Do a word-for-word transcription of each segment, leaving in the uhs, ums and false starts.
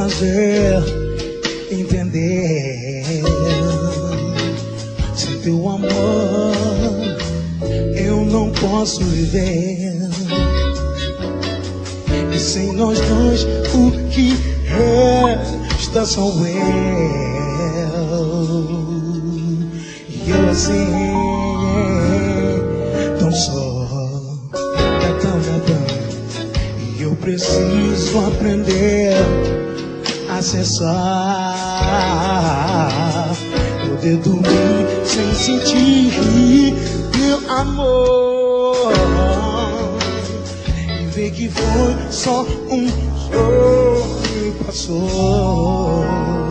fazer entender. Sem teu amor eu não posso viver. E sem nós dois o que resta sou eu. E eu assim, tão só, tão, tão. E eu preciso aprender a cessar, poder dormir sem sentir meu amor. E ver que foi só um sonho que passou.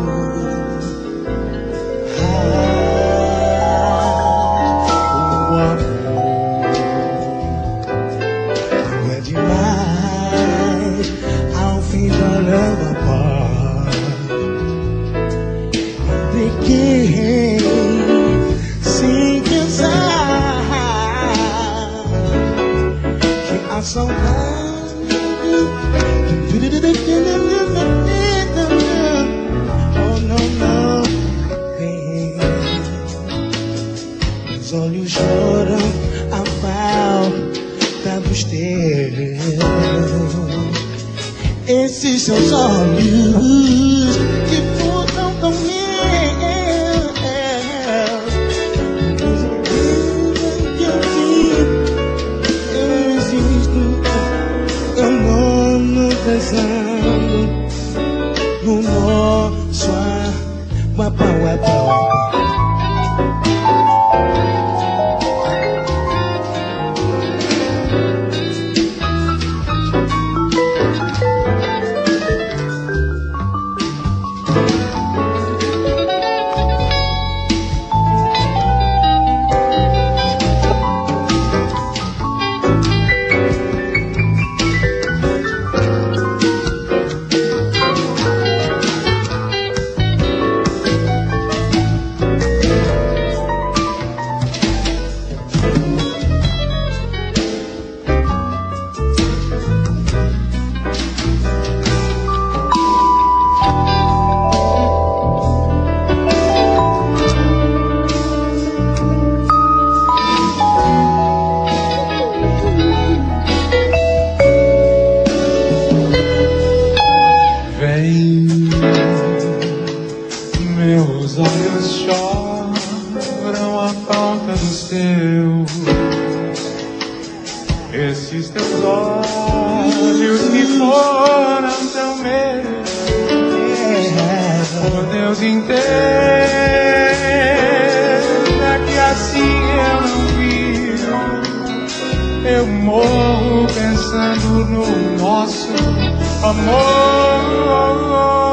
Sem pensar que a saudade, oh não, não vem. Os olhos choram a falta dos teus. Esses seus olhos que furtam tão meus. Pensando no nosso wapa, wapa, wapa. Meus olhos choram a falta dos teus. Esses teus olhos que foram tão meus. Oh Deus, entenda que assim eu não vivo. Eu morro pensando no nosso amor.